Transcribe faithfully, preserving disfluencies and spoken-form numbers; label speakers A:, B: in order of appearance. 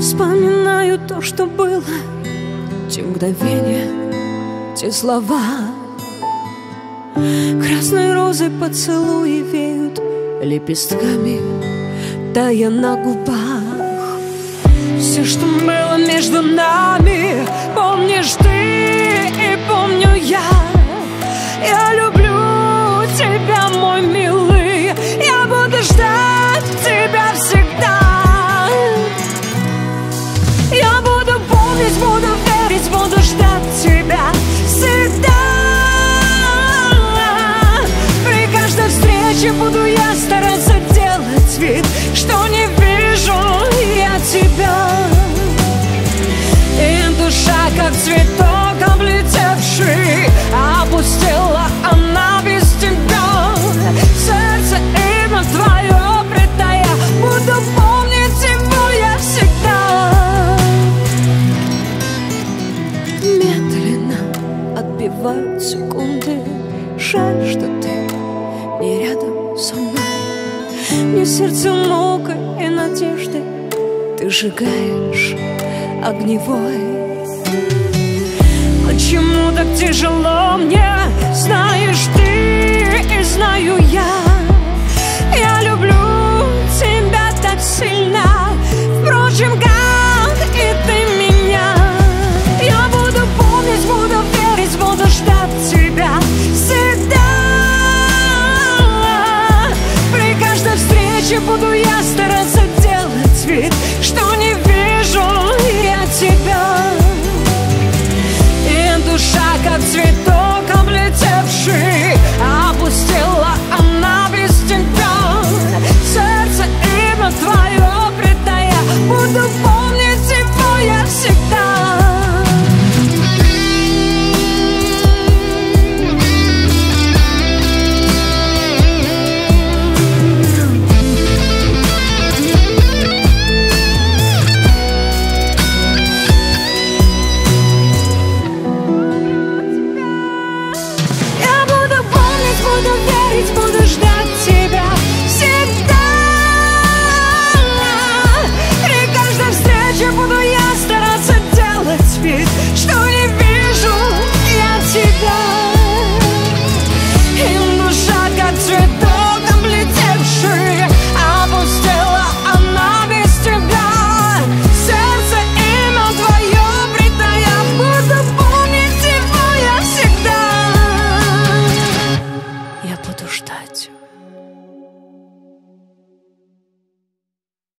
A: Вспоминаю то, что было, те мгновения, те слова. Красной розой поцелуи веют лепестками, тая на губах. Все, что было между нами, помнишь ты и помню я. Я люблю тебя, мой милый, я буду ждать тебя всегда. Я буду помнить, буду верить, буду ждать тебя всегда. При каждой встрече буду я стараться делать вид, что не вижу я тебя. И душа, как цветок облетевший, опустила она без тебя. Сердце имя твое предая, буду помнить его я всегда. Медленно отбивают секунды. Жаль, что ты не рядом со мной. Мне сердце мукой и надеждой ты сжигаешь огневой. Почему так тяжело мне, знаешь ты и знаю я.